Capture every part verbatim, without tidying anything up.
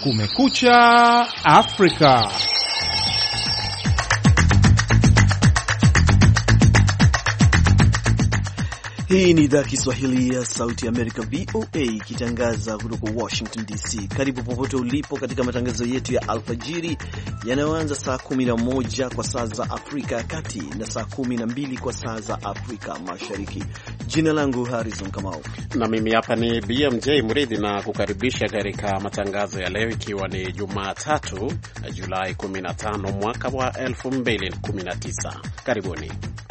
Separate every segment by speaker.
Speaker 1: Kumekucha Afrika.
Speaker 2: Hii ni idhaa ya Kiswahili ya Sauti ya Amerika, V O A, ikitangaza kutoka Washington D C. Karibu popote ulipo katika matangazo yetu ya alfajiri yanayoanza saa kumi na moja kwa saa za Afrika ya Kati na saa kumi na mbili kwa saa za Afrika Mashariki. Jina langu Harrison Kamau
Speaker 3: na mimi hapa ni B M J Mridhi na kukaribisha katika matangazo ya leo, ikiwa ni Jumatatu Julai kumi na tano mwaka wa elfu mbili kumi na tisa. Karibuni.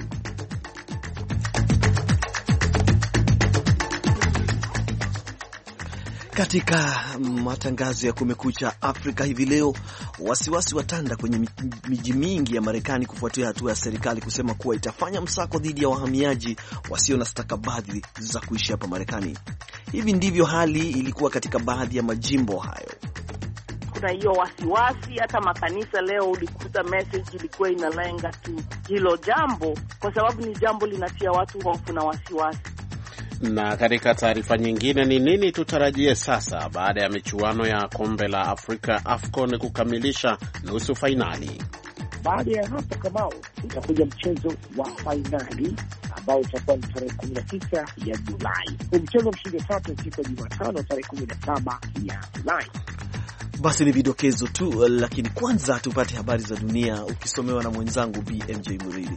Speaker 2: Katika matangazo ya Kumekucha Afrika hivi leo, wasiwasi watanda kwenye miji mingi ya Marekani kufuatia hatua ya serikali kusema kuwa itafanya msako dhidi ya wahamiaji wasio na stakabadhi za kuishi hapa Marekani. Hivi ndivyo hali ilikuwa katika baadhi ya majimbo hayo.
Speaker 4: Kuna hiyo wasiwasi, hata makanisa leo ulikuta message ilikuwa inalenga tu hilo jambo, kwa sababu ni jambo linatia watu hofu na wasiwasi.
Speaker 3: Na katika taarifa nyingine, ni nini tutarajie sasa baada ya michuano ya kombe la Afrika AFCON kukamilisha nusu fainali?
Speaker 5: Baada ya hapo Kamau, utakuja mchezo wa fainali ambao utakuwa ni tarehe kumi na tisa ya Julai. Mchezo mshindi tatu usiku wa Jumatano tarehe kumi na saba ya Julai.
Speaker 2: Basi ni vidokezo tu, lakini kwanza tupate habari za dunia ukisomewa na mwenzangu B M J Muridi.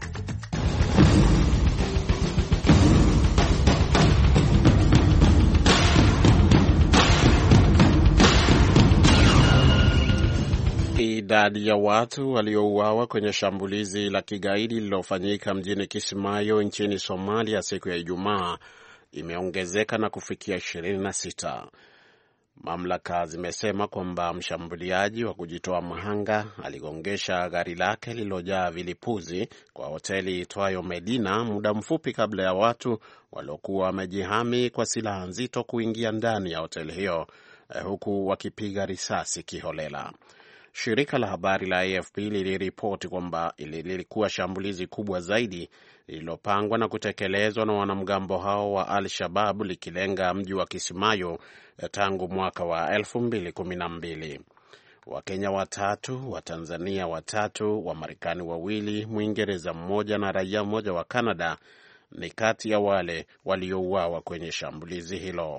Speaker 3: Idadi ya watu waliouawa kwenye shambulizi la kigaidi lililofanyika mjini Kismayo nchini Somalia siku ya Ijumaa imeongezeka na kufikia ishirini na sita. Mamlaka zimesema kwamba mshambuliaji wa kujitoa mahanga aligongesha gari lake lililojaa vilipuzi kwa hoteli itwayo Medina muda mfupi kabla ya watu waliokuwa wamejihami kwa silaha nzito kuingia ndani ya hoteli hiyo, huku wakipiga risasi kiholela. Shirika la habari la A F P liliripoti kwamba lilikuwa shambulizi kubwa zaidi lililopangwa na kutekelezwa na wanamgambo hao wa Al-Shabaab, likilenga mji wa Kismayo tangu mwaka wa elfu mbili kumi na mbili. Wakenya watatu, wa Tanzania watatu, wa Marekani wawili, Mwingereza mmoja na raia mmoja wa Canada ni kati ya wale waliouawa kwenye shambulizi hilo.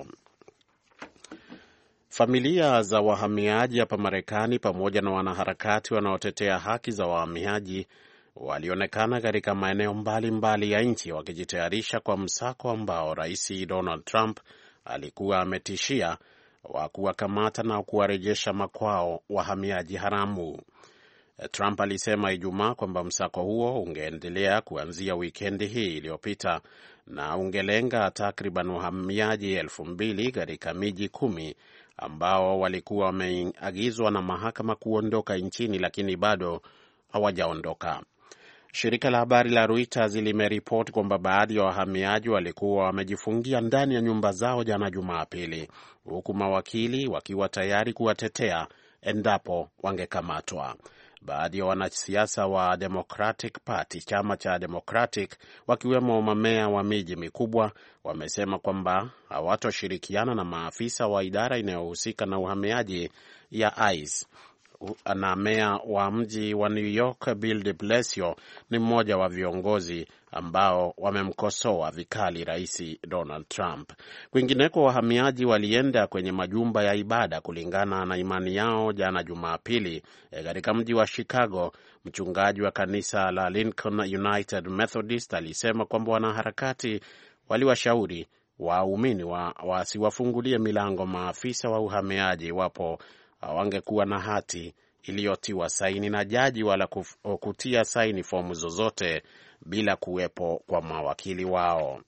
Speaker 3: Familia za wahamiaji hapa Marekani pamoja na wanaharakati wanaotetea haki za wahamiaji walionekana katika maeneo mbalimbali ya nchi wakijitayarisha kwa msako ambao Rais Donald Trump alikuwa ametishia wa kuwakamata na kuwarejesha makwao wahamiaji haramu. Trump alisema Ijumaa kwamba msako huo ungeendelea kuanzia wikendi hii iliyopita na ungelenga takriban wahamiaji elfu mbili katika miji kumi ambao walikuwa wameagizwa na mahakama kuondoka nchini lakini bado hawajaondoka. Shirika la habari la Reuters limeripoti kwamba baadhi ya wahamiaji walikuwa wamejifungia ndani ya nyumba zao jana Jumapili, huku mawakili wakiwa tayari kuwatetea endapo wangekamatwa. Baadhi ya wanasiasa wa Democratic Party, chama cha Democratic, wakiwemo mamea wa miji mikubwa, wamesema kwamba hawatoshirikiana na maafisa wa idara inayohusika na uhamiaji ya ICE. Na meya wa mji wa New York Bill de Blasio ni mmoja wa viongozi ambao wamemkosoa vikali Rais Donald Trump. Kwingineko, wahamiaji walienda kwenye majumba ya ibada kulingana na imani yao jana Jumapili katika mji wa Chicago. Mchungaji wa kanisa la Lincoln United Methodist alisema kwamba wanaharakati waliwashauri waumini wa wasiwafungulie milango maafisa wa uhamiaji wapo hawangekuwa na hati iliyotiwa saini na jaji wala kutia saini fomu zozote bila kuwepo kwa mawakili wao.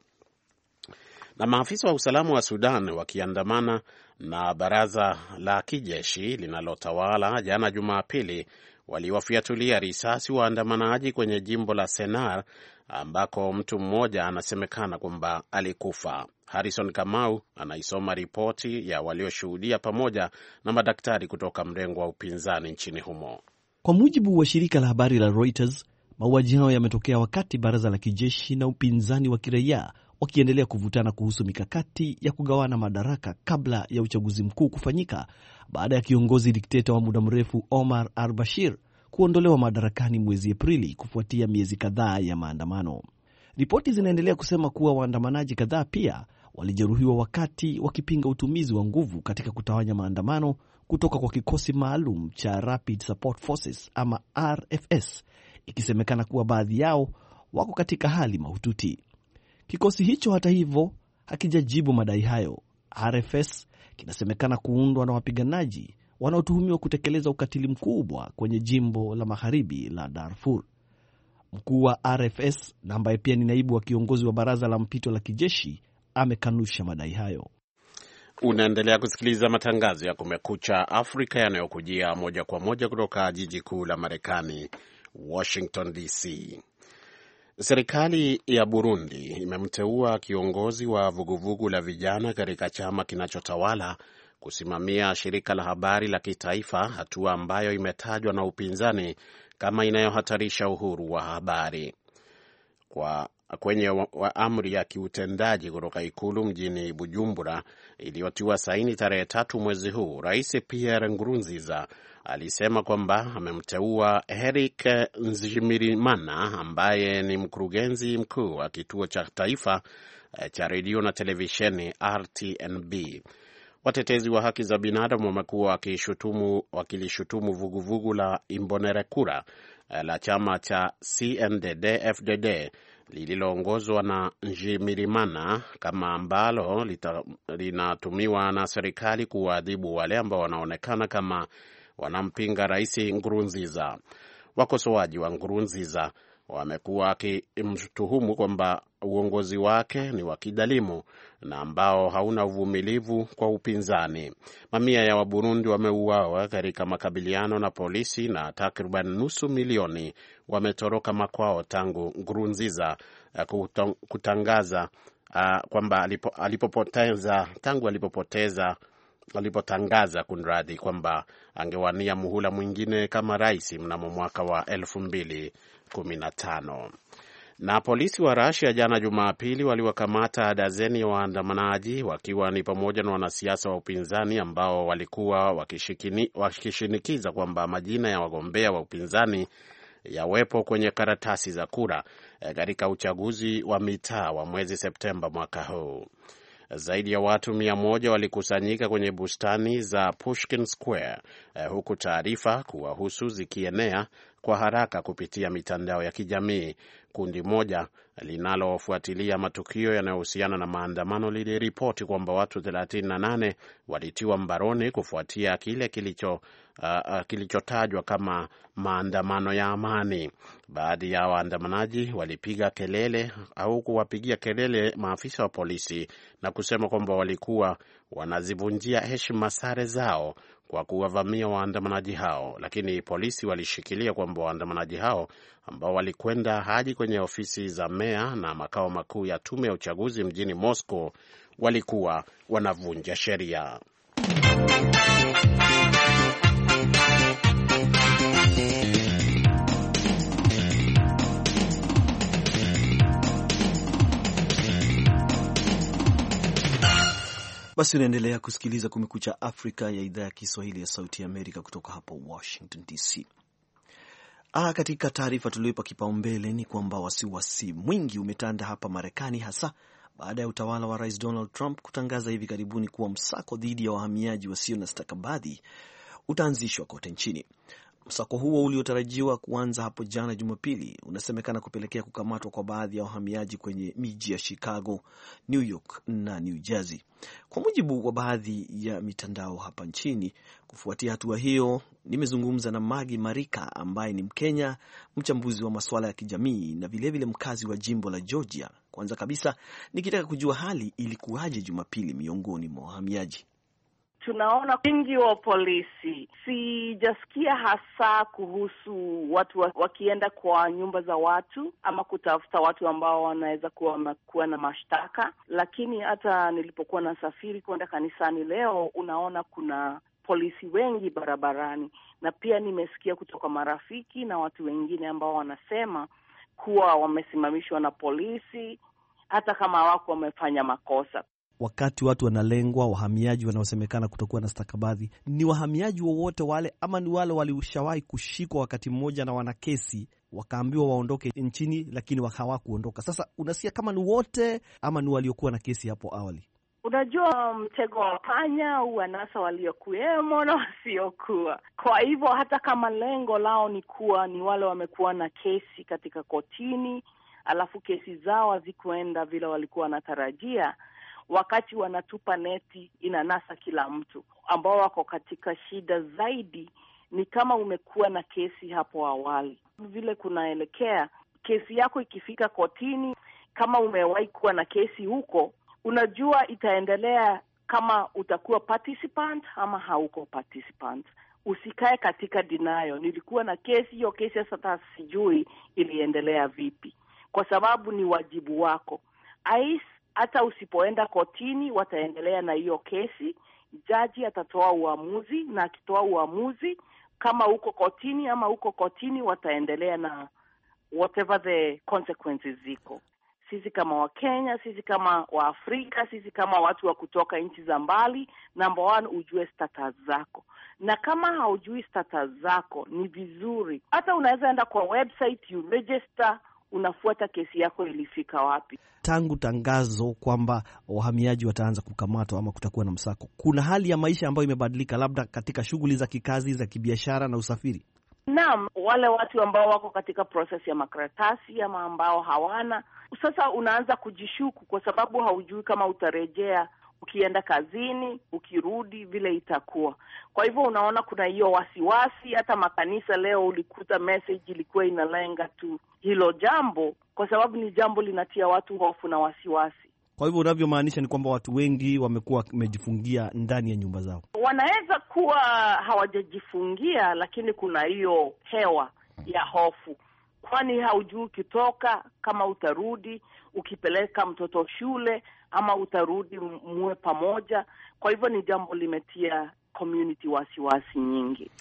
Speaker 3: Na maafisa wa usalama wa Sudan wakiandamana na baraza la kijeshi linalotawala jana Jumapili waliwafiatulia risasi waandamanaji kwenye jimbo la Sennar ambako mtu mmoja anasemekana kwamba alikufa. Harrison Kamau anaisoma ripoti ya walioshuhudia pamoja na madaktari kutoka mrengo wa upinzani nchini humo.
Speaker 2: Kwa mujibu wa shirika la habari la Reuters, mauaji hayo yametokea wakati baraza la kijeshi na upinzani wa kiraia wakiendelea kuvutana kuhusu mikakati ya kugawana madaraka kabla ya uchaguzi mkuu kufanyika baada ya kiongozi dikteta wa muda mrefu Omar al-Bashir kuondolewa madarakani mwezi Aprili kufuatia miezi kadhaa ya maandamano. Ripoti zinaendelea kusema kuwa waandamanaji kadhaa pia walijeruhiwa wakati wakipinga utumizi wa nguvu katika kutawanya maandamano kutoka kwa kikosi maalum cha Rapid Support Forces ama R F S, ikisemekana kuwa baadhi yao wako katika hali mahututi. Kikosi hicho hata hivyo hakijajibu madai hayo. R F S kinasemekana kuundwa na wapiganaji wanaotuhumiwa kutekeleza ukatili mkubwa kwenye jimbo la magharibi la Darfur. Mkuu wa R F S na ambaye pia ni naibu wa kiongozi wa baraza la mpito la kijeshi amekanusha madai hayo.
Speaker 3: Unaendelea kusikiliza matangazo ya Kumekucha Afrika yanayokujia moja kwa moja kutoka jiji kuu la Marekani, Washington D C. Serikali ya Burundi imemteua kiongozi wa vuguvugu la vijana katika chama kinachotawala kusimamia shirika la habari la kitaifa, hatua ambayo imetajwa na upinzani kama inayohatarisha uhuru wa habari. Kwa kwenye wa, wa amri ya kiutendaji kutoka ikulu mjini Bujumbura iliyotiwa saini tarehe tatu mwezi huu, Rais Pierre Nkurunziza alisema kwamba amemteua Eric Nzimirimana ambaye ni mkurugenzi mkuu wa kituo cha taifa cha redio na televisheni R T N B. Watetezi wa haki za binadamu wamekuwa wakishutumu wakilishutumu vuguvugu la Imbonerakure la chama cha C N D D F D D lililoongozwa na Nzimirimana kama ambalo linatumiwa na serikali kuadhibu wale ambao wanaonekana kama wanampinga Rais Nkurunziza. Wakosoaji wa Nkurunziza wamekuwa wakimtuhumu kwamba uongozi wake ni wa kidhalimu na ambao hauna uvumilivu kwa upinzani. Mamia ya Waburundi wameuawa katika makabiliano na polisi na takriban nusu milioni wametoroka makwao tangu Nkurunziza kutangaza uh, kwamba alipo, alipopoteza tangu alipopoteza alipotangaza kunradhi kwamba angewania muhula mwingine kama rais mnamo mwaka wa elfu mbili kumi na tano. Na polisi wa Russia jana Jumapili waliwakamata dazeni ya waandamanaji wakiwa ni pamoja na wanasiasa wa upinzani ambao walikuwa wakishikini, wakishinikiza kwamba majina ya wagombea wa upinzani yawepo kwenye karatasi za kura katika uchaguzi wa mitaa wa mwezi Septemba mwaka huu. Zaidi ya watu mia moja walikusanyika kwenye bustani za Pushkin Square eh, huku taarifa kuwahusu zikienea kwa haraka kupitia mitandao ya kijamii. Kundi moja linalofuatilia matukio yanayohusiana na maandamano liliripoti kwamba watu thelathini na nane walitiwa mbaroni kufuatia kile kilicho uh, kilichotajwa kama maandamano ya amani. Baadhi ya waandamanaji walipiga kelele au kuwapigia kelele maafisa wa polisi na kusema kwamba walikuwa wanazivunjia heshima sare zao kwa kuwavamia waandamanaji hao, lakini polisi walishikilia kwamba waandamanaji hao ambao walikwenda hadi kwenye ofisi za meya na makao makuu ya tume ya uchaguzi mjini Moscow walikuwa wanavunja sheria.
Speaker 2: Basi unaendelea kusikiliza Kumekucha Afrika ya idhaa ya Kiswahili ya Sauti ya Amerika kutoka hapa Washington D C. Ah, katika taarifa tulioipa kipaumbele ni kwamba wasiwasi mwingi umetanda hapa Marekani, hasa baada ya utawala wa Rais Donald Trump kutangaza hivi karibuni kuwa msako dhidi ya wahamiaji wasio na stakabadhi utaanzishwa kote nchini. Msako huo uliotarajiwa kuanza hapo jana Jumapili unasemekana kupelekea kukamatwa kwa baadhi ya wahamiaji kwenye miji ya Chicago, New York na New Jersey, kwa mujibu wa baadhi ya mitandao hapa nchini. Kufuatia hatua hiyo, nimezungumza na Magi Marika ambaye ni Mkenya, mchambuzi wa masuala ya kijamii na vilevile mkazi wa jimbo la Georgia. Kwanza kabisa nikitaka kujua hali ilikuwaje Jumapili miongoni mwa wahamiaji.
Speaker 4: Tunaona wingi wa polisi. Sijasikia hasa kuhusu watu wakienda kwa nyumba za watu ama kutafuta watu ambao wanaweza kuwa, kuwa na mashtaka, lakini hata nilipokuwa nasafiri kwenda kanisani leo, unaona kuna polisi wengi barabarani, na pia nimesikia kutoka marafiki na watu wengine ambao wanasema kuwa wamesimamishwa na polisi hata kama wako wamefanya makosa.
Speaker 2: wakati watu wanalengwa, wahamiaji wanaosemekana kutokuwa na stakabadhi, ni wahamiaji wowote wale ama ni wale walishawahi kushikwa wakati mmoja na wana kesi wakaambiwa waondoke nchini lakini hawakuondoka? Sasa unasikia kama ni wote ama ni waliokuwa na kesi hapo awali?
Speaker 4: Unajua, mtego wa panya au wanasa waliokuwemo na wasiokuwa. Kwa hivyo hata kama lengo lao ni kuwa ni wale wamekuwa na kesi katika kotini, alafu kesi zao hazikuenda vile walikuwa wanatarajia, wakati wanatupa neti inanasa kila mtu. Ambao wako katika shida zaidi ni kama umekuwa na kesi hapo awali. Vile kunaelekea, kesi yako ikifika kotini, kama umewahi kuwa na kesi huko, unajua itaendelea kama utakuwa participant ama hauko participant. Usikae katika denial, nilikuwa na kesi, hiyo kesi sasa sijui iliendelea vipi, kwa sababu ni wajibu wako. Ais, hata usipoenda kotini wataendelea na hiyo kesi. Jaji atatoa uamuzi, na akitoa uamuzi kama uko kotini ama uko kotini, wataendelea na whatever the consequences ziko. Sisi kama Wakenya, sisi kama Waafrika, sisi kama watu wa kutoka nchi za mbali, number one, ujue status zako. Na kama haujui status zako, ni vizuri hata unaweza enda kwa website, you register, unafuata kesi yako ilifika wapi.
Speaker 2: Tangu tangazo kwamba wahamiaji wataanza kukamatwa ama kutakuwa na msako, kuna hali ya maisha ambayo imebadilika, labda katika shughuli za kikazi, za kibiashara na usafiri?
Speaker 4: Naam, wale watu ambao wako katika process ya makaratasi ama ambao hawana, sasa unaanza kujishuku kwa sababu haujui kama utarejea ukienda kazini, ukirudi vile itakuwa. Kwa hivyo unaona kuna hiyo wasiwasi. Hata makanisa leo ulikuta message ilikuwa inalenga tu hilo jambo, kwa sababu ni jambo linatia watu hofu na wasiwasi.
Speaker 2: Kwa hivyo unavyomaanisha ni kwamba watu wengi wamekuwa wamejifungia ndani ya nyumba zao.
Speaker 4: Wanaweza kuwa hawajajifungia, lakini kuna hiyo hewa ya hofu. Kwani haujui ukitoka kama utarudi, ukipeleka mtoto shule ama utarudi muwe pamoja. Kwa hivyo ni jambo limetia community wasiwasi nyingi.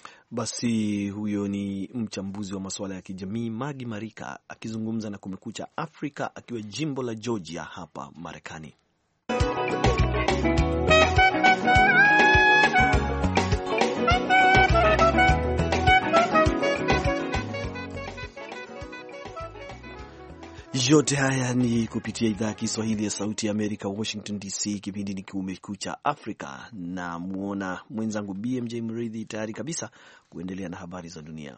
Speaker 2: Basi huyo ni mchambuzi wa masuala ya kijamii Magi Marika akizungumza na Kumekucha Afrika akiwa jimbo la Georgia hapa Marekani. Yote haya ni kupitia idhaa ya Kiswahili ya Sauti ya Amerika, Washington D C. Kipindi ni Kumekucha Afrika, na muona mwenzangu B M J Mridhi tayari kabisa kuendelea na habari za dunia.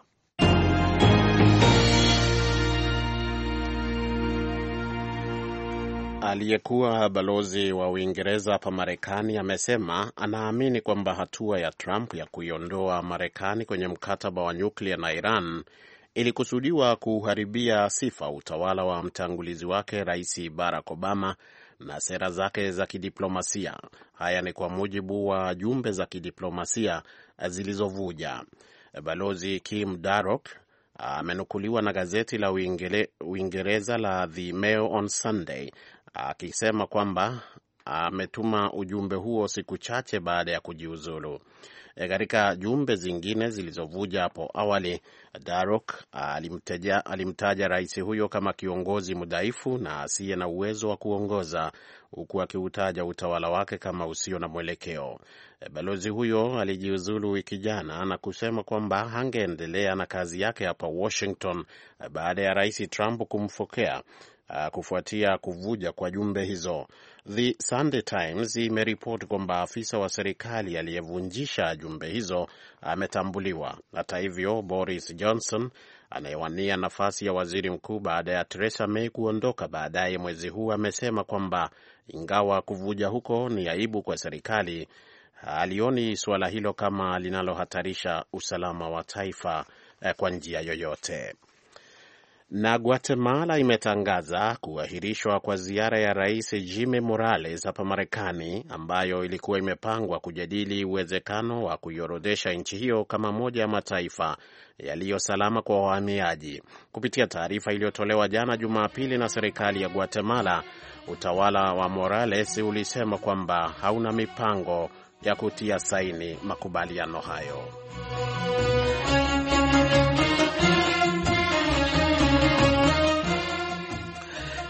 Speaker 3: Aliyekuwa balozi wa Uingereza hapa Marekani amesema anaamini kwamba hatua ya Trump ya kuiondoa Marekani kwenye mkataba wa nyuklia na Iran ilikusudiwa kuharibia sifa utawala wa mtangulizi wake Rais Barack Obama na sera zake za kidiplomasia. Haya ni kwa mujibu wa jumbe za kidiplomasia zilizovuja. Balozi Kim Darroch amenukuliwa na gazeti la Uingereza la The Mail on Sunday akisema kwamba ametuma ujumbe huo siku chache baada ya kujiuzulu. Katika jumbe zingine zilizovuja hapo awali, Darroch alimtaja, alimtaja rais huyo kama kiongozi mdhaifu na asiye na uwezo wa kuongoza, huku akiutaja utawala wake kama usio na mwelekeo. Balozi huyo alijiuzulu wiki jana na kusema kwamba hangeendelea na kazi yake hapa Washington baada ya rais Trump kumfokea kufuatia kuvuja kwa jumbe hizo. The Sunday Times imeripoti kwamba afisa wa serikali aliyevunjisha jumbe hizo ametambuliwa. Hata hivyo, Boris Johnson anayewania nafasi ya waziri mkuu baada ya Theresa May kuondoka baadaye mwezi huu amesema kwamba ingawa kuvuja huko ni aibu kwa serikali, alioni suala hilo kama linalohatarisha usalama wa taifa kwa njia yoyote. Na Guatemala imetangaza kuahirishwa kwa ziara ya Rais Jimmy Morales hapa Marekani ambayo ilikuwa imepangwa kujadili uwezekano wa kuiorodhesha nchi hiyo kama moja ya mataifa yaliyo salama kwa wahamiaji. Kupitia taarifa iliyotolewa jana Jumapili na serikali ya Guatemala, utawala wa Morales ulisema kwamba hauna mipango ya kutia saini makubaliano hayo.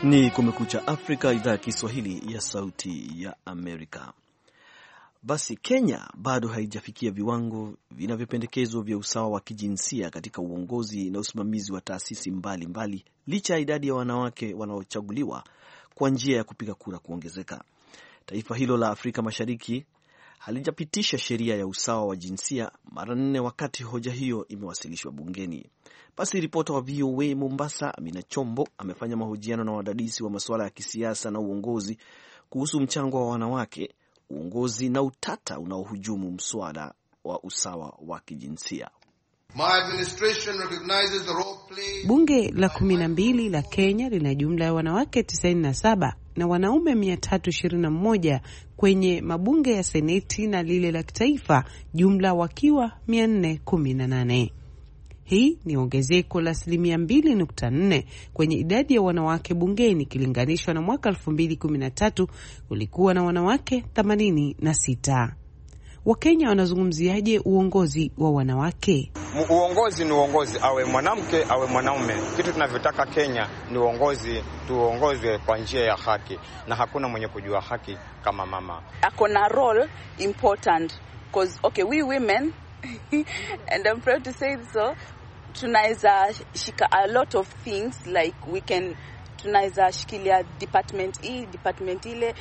Speaker 2: Ni Kumekucha Afrika, idhaa ya Kiswahili ya Sauti ya Amerika. Basi Kenya bado haijafikia viwango vinavyopendekezwa vya usawa wa kijinsia katika uongozi na usimamizi wa taasisi mbalimbali, licha ya idadi ya wanawake wanaochaguliwa kwa njia ya kupiga kura kuongezeka. Taifa hilo la Afrika Mashariki halijapitisha sheria ya usawa wa jinsia mara nne wakati hoja hiyo imewasilishwa bungeni. Basi ripota wa V O A Mombasa, Amina Chombo, amefanya mahojiano na wadadisi wa masuala ya kisiasa na uongozi kuhusu mchango wa wanawake, uongozi na utata unaohujumu mswada wa usawa wa kijinsia.
Speaker 6: Bunge la kumi na mbili la Kenya lina jumla ya wanawake tisaini na saba na wanaume mia tatu ishirini na moja kwenye mabunge ya seneti na lile la kitaifa, jumla wakiwa mia nne kumi na nane. Hii ni ongezeko la asilimia mbili nukta nne kwenye idadi ya wanawake bungeni ikilinganishwa na mwaka elfu mbili kumi na tatu ulikuwa na wanawake themanini na sita. Wakenya wanazungumziaje uongozi wa wanawake?
Speaker 7: Uongozi ni uongozi, awe mwanamke awe mwanaume. Kitu tunavyotaka Kenya ni uongozi, tuongozwe kwa njia ya haki, na hakuna mwenye kujua haki kama mama.
Speaker 4: Akona role important because okay, we women and I'm proud to say so, tunaweza shika a lot of things, like we can tunaweza shikilia department hii department ile.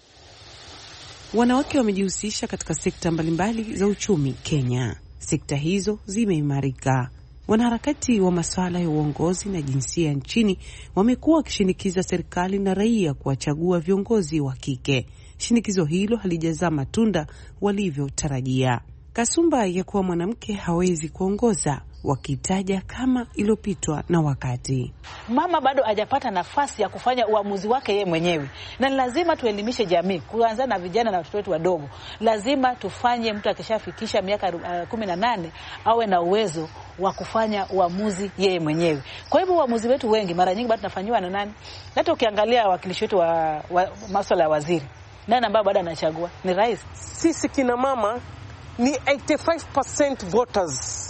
Speaker 6: Wanawake wamejihusisha katika sekta mbalimbali za uchumi Kenya. Sekta hizo zimeimarika. Wanaharakati wa masuala ya uongozi na jinsia nchini wamekuwa wakishinikiza serikali na raia kuwachagua viongozi wa kike. Shinikizo hilo halijazaa matunda walivyotarajia. Kasumba ya kuwa mwanamke hawezi kuongoza, wakitaja kama iliyopitwa na wakati.
Speaker 8: Mama bado hajapata nafasi ya kufanya uamuzi wake yeye mwenyewe, na lazima tuelimishe jamii, kuanza na vijana na watoto wetu wadogo. Lazima tufanye mtu akishafikisha miaka uh, kumi na nane awe na uwezo wa kufanya uamuzi yeye mwenyewe. Kwa hivyo uamuzi wetu wengi mara nyingi bado tunafanywa na nani? Hata ukiangalia wakilishi wetu wa, wa masuala ya waziri, nani ambaye bado anachagua? Ni rais.
Speaker 9: Sisi kina mama ni eighty-five percent voters.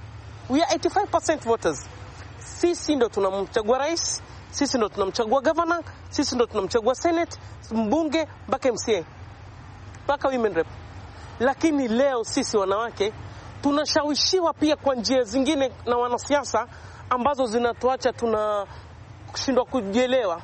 Speaker 9: We are eighty-five percent voters. Sisi ndo tunamchagua rais, sisi ndo tunamchagua governor, sisi ndo tunamchagua senate, mbunge, mpaka M C A, mpaka women rep. Lakini leo sisi wanawake tunashawishiwa pia kwa njia zingine na wanasiasa ambazo zinatuacha tunashindwa kujielewa.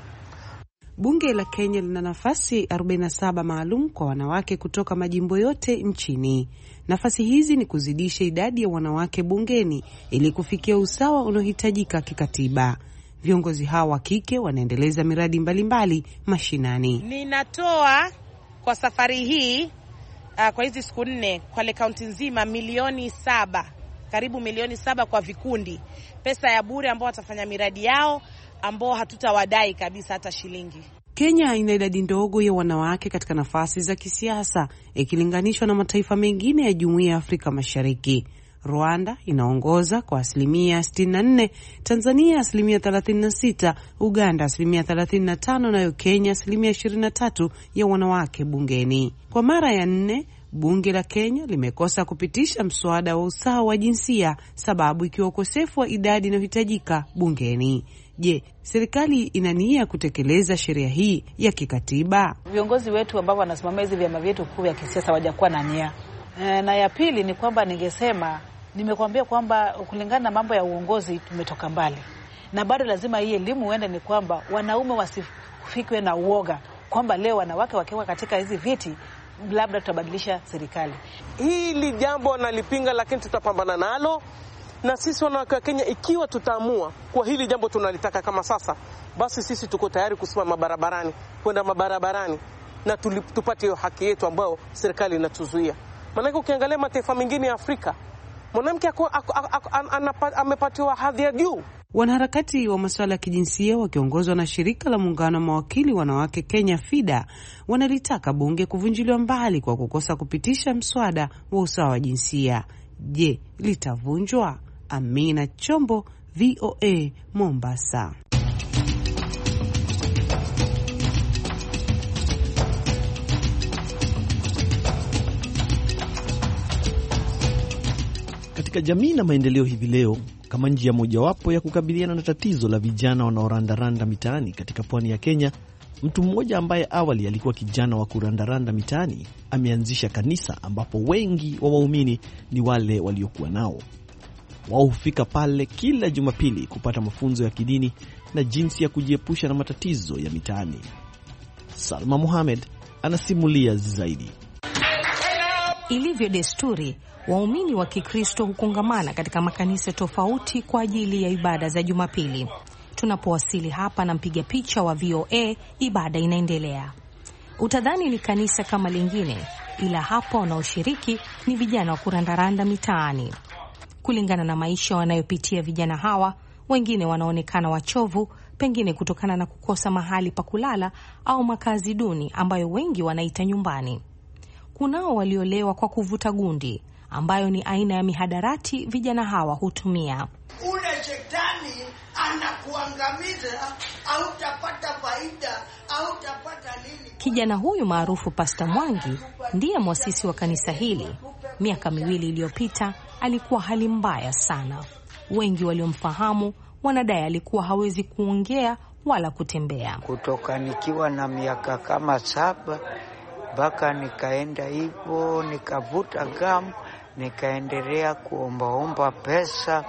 Speaker 6: Bunge la Kenya lina nafasi arobaini na saba maalum kwa wanawake kutoka majimbo yote nchini. Nafasi hizi ni kuzidisha idadi ya wanawake bungeni ili kufikia usawa unaohitajika kikatiba. Viongozi hawa wa kike wanaendeleza miradi mbalimbali mbali mashinani.
Speaker 10: Ninatoa kwa safari hii uh, kwa hizi siku nne kwa le kaunti nzima milioni saba, karibu milioni saba kwa vikundi. Pesa ya bure ambao watafanya miradi yao, ambao hatutawadai kabisa hata shilingi.
Speaker 6: Kenya ina idadi ndogo ya wanawake katika nafasi za kisiasa ikilinganishwa na mataifa mengine ya Jumuiya ya Afrika Mashariki. Rwanda inaongoza kwa asilimia sitini na nne, Tanzania asilimia thelathini na sita, Uganda asilimia thelathini na tano, na Kenya asilimia ishirini na tatu ya wanawake bungeni. Kwa mara ya nne, bunge la Kenya limekosa kupitisha mswada wa usawa wa jinsia, sababu ikiwa ukosefu wa idadi inayohitajika bungeni. Je, serikali ina nia kutekeleza sheria hii ya kikatiba?
Speaker 8: Viongozi wetu ambao wanasimamia hizi vyama vyetu kuu vya kisiasa hawajakuwa na nia. E, na ya pili ni kwamba ningesema, nimekuambia kwamba kulingana na mambo ya uongozi tumetoka mbali. Na bado lazima hii elimu uende ni kwamba wanaume wasifikwe na uoga kwamba leo wanawake wakiwa katika hizi viti labda tutabadilisha serikali.
Speaker 9: Hili jambo nalipinga, lakini tutapambana nalo. Na sisi wanawake wa Kenya, ikiwa tutaamua kwa hili jambo tunalitaka kama sasa, basi sisi tuko tayari kusimama barabarani, kwenda mabarabarani na tupate hiyo haki yetu ambayo serikali inatuzuia. Maana ukiangalia mataifa mengine ya Afrika, mwanamke amepatiwa hadhi ya juu.
Speaker 6: Wanaharakati wa masuala ya kijinsia wakiongozwa na shirika la muungano wa mawakili wanawake Kenya FIDA wanalitaka bunge kuvunjiliwa mbali kwa kukosa kupitisha mswada wa usawa wa jinsia. Je, litavunjwa? Amina Chombo, V O A, Mombasa.
Speaker 2: Katika jamii na maendeleo hivi leo, kama njia mojawapo ya kukabiliana na tatizo la vijana wanaorandaranda mitaani katika pwani ya Kenya. Mtu mmoja ambaye awali alikuwa kijana wa kurandaranda mitaani ameanzisha kanisa ambapo wengi wa waumini ni wale waliokuwa nao. Wao hufika pale kila Jumapili kupata mafunzo ya kidini na jinsi ya kujiepusha na matatizo ya mitaani. Salma Mohamed anasimulia zaidi.
Speaker 11: Ilivyo desturi, waumini wa Kikristo hukongamana katika makanisa tofauti kwa ajili ya ibada za Jumapili. Tunapowasili hapa na mpiga picha wa V O A, ibada inaendelea. Utadhani ni kanisa kama lingine, ila hapa wanaoshiriki ni vijana wa kurandaranda mitaani. Kulingana na maisha wanayopitia vijana hawa, wengine wanaonekana wachovu, pengine kutokana na kukosa mahali pa kulala au makazi duni ambayo wengi wanaita nyumbani. Kunao waliolewa kwa kuvuta gundi, ambayo ni aina ya mihadarati vijana hawa hutumia.
Speaker 12: Ule shetani anakuangamiza, au utapata faida, au utapata nini?
Speaker 11: Kijana huyu maarufu Pastor Mwangi ndiye mwasisi wa kanisa hili. Miaka miwili iliyopita alikuwa hali mbaya sana. Wengi waliomfahamu wanadai alikuwa hawezi kuongea wala kutembea.
Speaker 12: Kutoka nikiwa na miaka kama saba mpaka nikaenda hivyo, nikavuta gamu, nikaendelea kuombaomba pesa.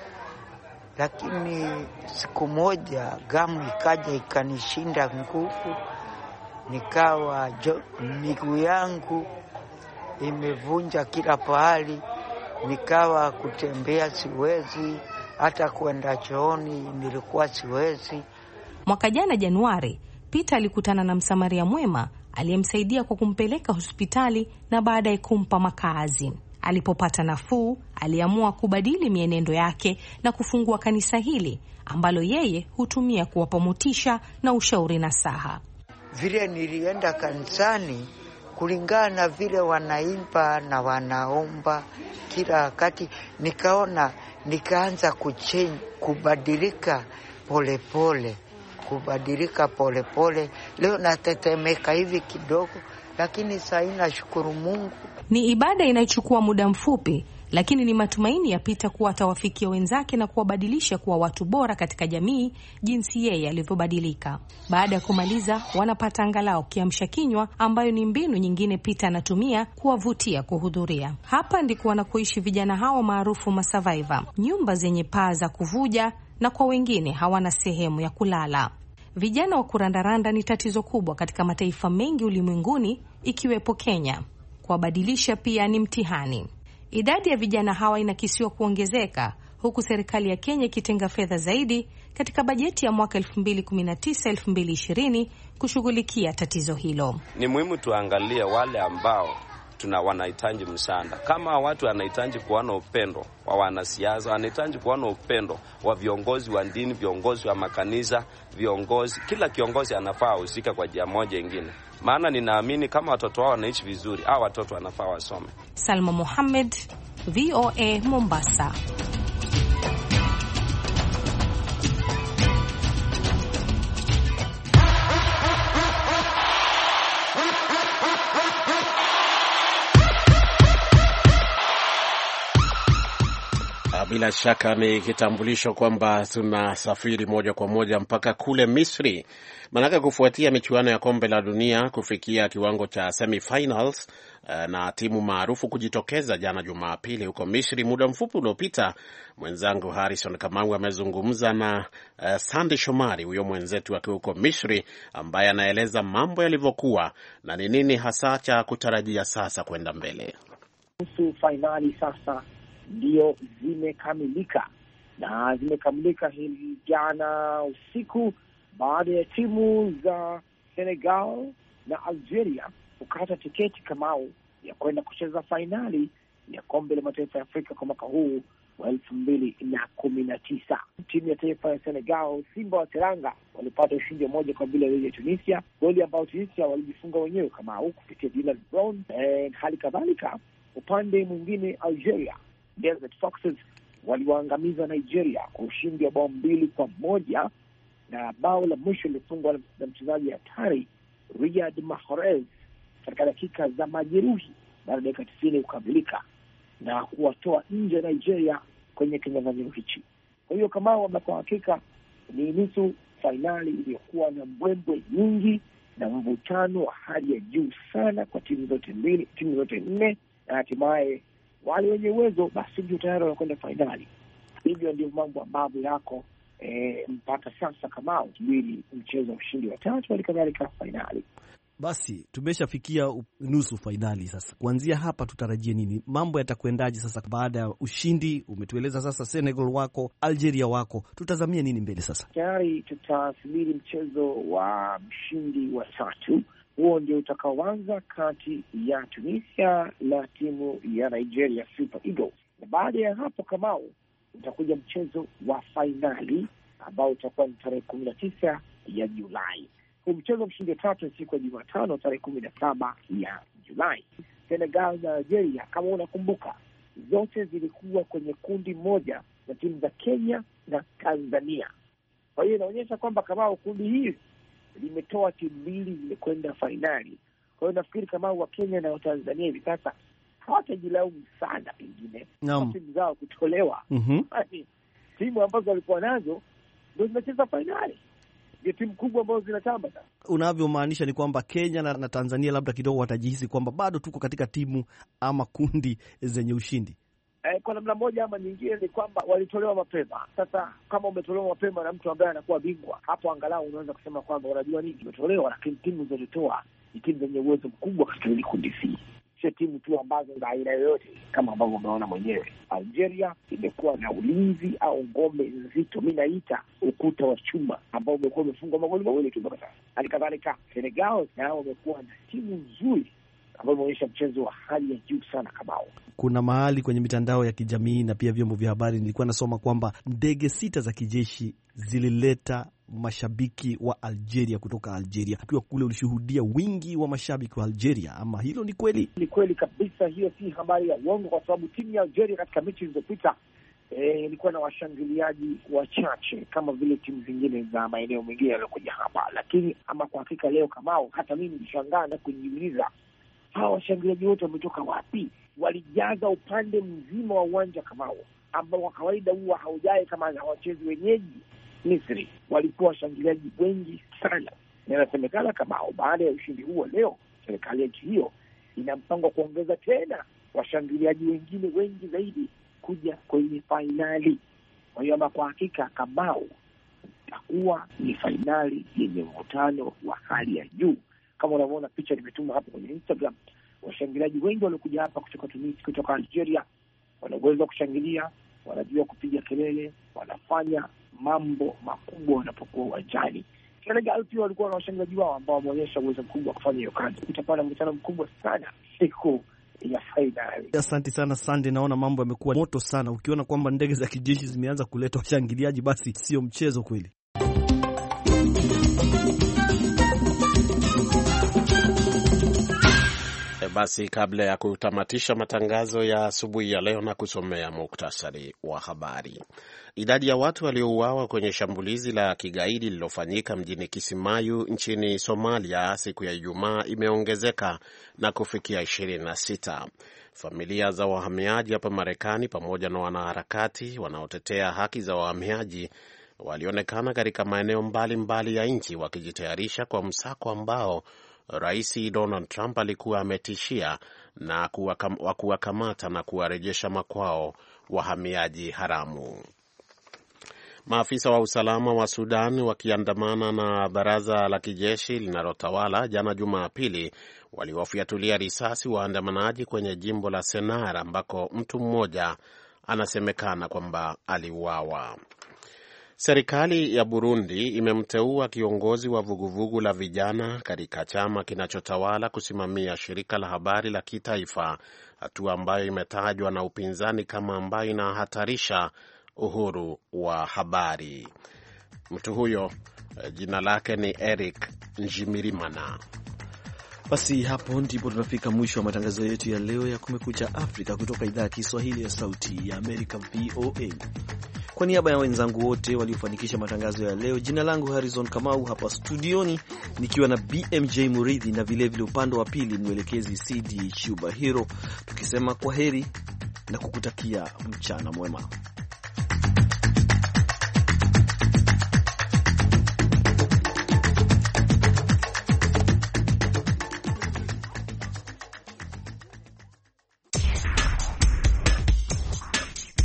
Speaker 12: Lakini siku moja gamu ikaja ikanishinda nguvu, nikawa miguu yangu imevunja kila pahali, nikawa kutembea siwezi, hata kwenda chooni nilikuwa siwezi.
Speaker 11: Mwaka jana Januari, Peter alikutana na msamaria mwema aliyemsaidia kwa kumpeleka hospitali na baadaye kumpa makazi. Alipopata nafuu, aliamua kubadili mienendo yake na kufungua kanisa hili ambalo yeye hutumia kuwapa motisha na ushauri nasaha.
Speaker 12: Vile nilienda kanisani, kulingana na vile wanaimba na wanaomba kila wakati, nikaona nikaanza kuchange, kubadilika polepole pole. kubadilika polepole. Leo natetemeka hivi kidogo, lakini sasa nashukuru Mungu.
Speaker 11: Ni ibada inayochukua muda mfupi, lakini ni matumaini ya Peter kuwa atawafikia wenzake na kuwabadilisha kuwa watu bora katika jamii jinsi yeye alivyobadilika. Baada ya kumaliza, wanapata angalau kiamsha kinywa, ambayo ni mbinu nyingine Peter anatumia kuwavutia kuhudhuria. Hapa ndiko wanakoishi vijana hao maarufu masurvivor, nyumba zenye paa za kuvuja, na kwa wengine hawana sehemu ya kulala. Vijana wa kurandaranda ni tatizo kubwa katika mataifa mengi ulimwenguni ikiwepo Kenya. Kuwabadilisha pia ni mtihani. Idadi ya vijana hawa inakisiwa kuongezeka, huku serikali ya Kenya ikitenga fedha zaidi katika bajeti ya mwaka elfu mbili kumi na tisa elfu mbili ishirini kushughulikia tatizo hilo.
Speaker 13: Ni muhimu tuangalie wale ambao tuna wanahitaji msaada. Kama watu wanahitaji kuona upendo wa wanasiasa, wanahitaji kuona upendo wa viongozi wa dini, viongozi wa makanisa, viongozi, kila kiongozi anafaa usika kwa njia moja nyingine. Maana ninaamini kama watoto wao wanaishi vizuri, hao watoto wanafaa wasome.
Speaker 11: Salma Mohamed, V O A, Mombasa.
Speaker 3: Bila shaka ni kitambulisho kwamba tunasafiri moja kwa moja mpaka kule Misri. Manaka kufuatia michuano ya kombe la dunia kufikia kiwango cha semi-finals na timu maarufu kujitokeza jana Jumapili huko Misri, muda mfupi uliopita mwenzangu Harrison Kamau amezungumza na uh, Sandy Shomari, huyo mwenzetu akiwa huko Misri, ambaye anaeleza mambo yalivyokuwa na ni nini hasa cha kutarajia sasa kwenda mbele.
Speaker 5: Nusu finali sasa ndio zimekamilika, na zimekamilika hili jana usiku baada ya timu za Senegal na Algeria kukata tiketi kamau ya kwenda kucheza fainali ya kombe la mataifa ya Afrika kwa mwaka huu wa elfu mbili na kumi na tisa. Timu ya taifa ya Senegal, Simba wa Teranga, walipata ushindi moja kwa bila dhidi ya Tunisia, goli ambao Tunisia walijifunga wenyewe kamau kupitia Dylan Brown. E, hali kadhalika upande mwingine Algeria, Desert Foxes waliwaangamiza Nigeria kwa ushindi wa bao mbili kwa moja, na bao la mwisho lilifungwa na mchezaji hatari Riyad Mahrez katika dakika za majeruhi baada ya dakika tisini kukamilika na kuwatoa nje Nigeria kwenye kinyang'anyiro hichi. Kwa hiyo kama kwa hakika ni nusu fainali iliyokuwa na mbwembwe nyingi na mvutano wa hali ya juu sana kwa timu zote mbili, timu zote nne, na hatimaye wale wenye uwezo basi ndio tayari wanakwenda fainali. Hivyo ndio mambo ambavyo yako e, mpaka sasa kama ukibili mchezo wa ushindi wa tatu hadi kadhalika fainali.
Speaker 14: Basi tumeshafikia nusu fainali sasa. Kuanzia hapa tutarajie nini? Mambo yatakwendaje sasa baada ya ushindi? Umetueleza sasa Senegal wako, Algeria wako, tutazamie nini mbele sasa?
Speaker 5: Tayari tutasubiri mchezo wa mshindi wa tatu. Huo ndio utakaoanza kati ya Tunisia na timu ya Nigeria Super Eagles. Na baada ya hapo Kamau, utakuja mchezo wa fainali ambao utakuwa ni tarehe kumi na tisa ya Julai. Huu mchezo mshindi wa tatu siku ya Jumatano tarehe kumi na saba ya Julai. Senegal na Algeria, kama unakumbuka, zote zilikuwa kwenye kundi moja na timu za Kenya na Tanzania. Kwa hiyo inaonyesha kwamba kama kundi hili limetoa timu mbili zimekwenda fainali. Kwa hiyo nafikiri kama wa Kenya na wa Tanzania hivi sasa hawatajilaumu sana pengine
Speaker 14: no.
Speaker 5: timu zao kutolewa.
Speaker 14: Mm-hmm.
Speaker 5: Timu ambazo walikuwa nazo ndio zinacheza fainali. Ndio timu kubwa ambazo zinatamba sasa.
Speaker 14: Unavyomaanisha ni kwamba Kenya na, na Tanzania labda kidogo watajihisi kwamba bado tuko katika timu ama kundi zenye ushindi.
Speaker 5: Eh, kwa namna moja ama nyingine ni kwamba walitolewa mapema. Sasa kama umetolewa mapema na mtu ambaye anakuwa bingwa, hapo angalau unaweza kusema kwamba unajua nini, umetolewa, lakini timu zilizotoa ni timu zenye uwezo mkubwa katika hili kundi C. Sio timu tu ambazo za aina yoyote kama ambavyo umeona mwenyewe. Algeria imekuwa na ulinzi au ngome nzito, mimi naita ukuta wa chuma ambao umekuwa umefungwa magoli mawili tu mpaka sasa. Halikadhalika Senegal nao wamekuwa na timu nzuri ambayo imeonyesha mchezo wa hali ya juu sana kabao.
Speaker 14: Kuna mahali kwenye mitandao ya kijamii na pia vyombo vya habari nilikuwa nasoma kwamba ndege sita za kijeshi zilileta mashabiki wa Algeria kutoka Algeria. Ukiwa kule ulishuhudia wingi wa mashabiki wa Algeria, ama hilo ni kweli?
Speaker 5: Ni kweli kabisa, hiyo si habari ya uongo, kwa sababu timu ya Algeria katika mechi zilizopita eh, ilikuwa na washangiliaji wachache kama vile timu zingine za maeneo mengine yaliyokuja hapa. Lakini ama kwa hakika leo Kamau, hata mimi nilishangaa na kujiuliza hawa washangiliaji wote wametoka wapi? Walijaza upande mzima wa uwanja Kamau, ambao kwa kawaida huwa haujai kama hawachezi wenyeji Misri. Walikuwa washangiliaji wengi sana. Na inasemekana Kamau, baada ya ushindi huo leo, serikali ya nchi hiyo ina mpango kuongeza tena washangiliaji wengine wengi zaidi kuja kwenye fainali. Kwa hiyo ama kwa hakika Kamau, itakuwa ni fainali yenye mvutano wa hali ya juu. Kama unavyoona picha nimetuma hapo kwenye Instagram, washangiliaji wengi waliokuja hapa kutoka Tunisia, kutoka Algeria, wanaweza kushangilia, wanajua kupiga kelele, wanafanya mambo makubwa wanapokuwa uwanjani. Senegal pia walikuwa na washangiliaji wao ambao wameonyesha uwezo mkubwa wa kufanya hiyo kazi. Kutakuwa na mkutano mkubwa sana siku ya fainali.
Speaker 14: Asante sana Sande, naona mambo yamekuwa moto sana. Ukiona kwamba ndege za kijeshi zimeanza kuleta washangiliaji, basi sio mchezo kweli.
Speaker 3: Basi kabla ya kutamatisha matangazo ya asubuhi ya leo na kusomea muktasari wa habari. Idadi ya watu waliouawa kwenye shambulizi la kigaidi lililofanyika mjini Kisimayu nchini Somalia siku ya Ijumaa imeongezeka na kufikia ishirini na sita. Familia za wahamiaji hapa Marekani pamoja na wanaharakati wanaotetea haki za wahamiaji walionekana katika maeneo mbalimbali ya nchi wakijitayarisha kwa msako ambao Rais Donald Trump alikuwa ametishia na kuwakamata na kuwarejesha makwao wahamiaji haramu. Maafisa wa usalama wa Sudan wakiandamana na baraza la kijeshi linalotawala jana Jumapili waliwafyatulia risasi waandamanaji kwenye jimbo la Sennar ambako mtu mmoja anasemekana kwamba aliuawa. Serikali ya Burundi imemteua kiongozi wa vuguvugu la vijana katika chama kinachotawala kusimamia shirika la habari la kitaifa, hatua ambayo imetajwa na upinzani kama ambayo inahatarisha uhuru wa habari. Mtu huyo jina lake ni Eric Njimirimana.
Speaker 2: Basi hapo ndipo tunafika mwisho wa matangazo yetu ya leo ya Kumekucha Afrika kutoka idhaa ya Kiswahili ya Sauti ya Amerika, V O A. Kwa niaba ya wenzangu wote waliofanikisha matangazo ya leo, jina langu Harrison Kamau, hapa studioni nikiwa na B M J Muridhi na vilevile upande wa pili mwelekezi C D Shubahiro, tukisema kwa heri na kukutakia mchana mwema.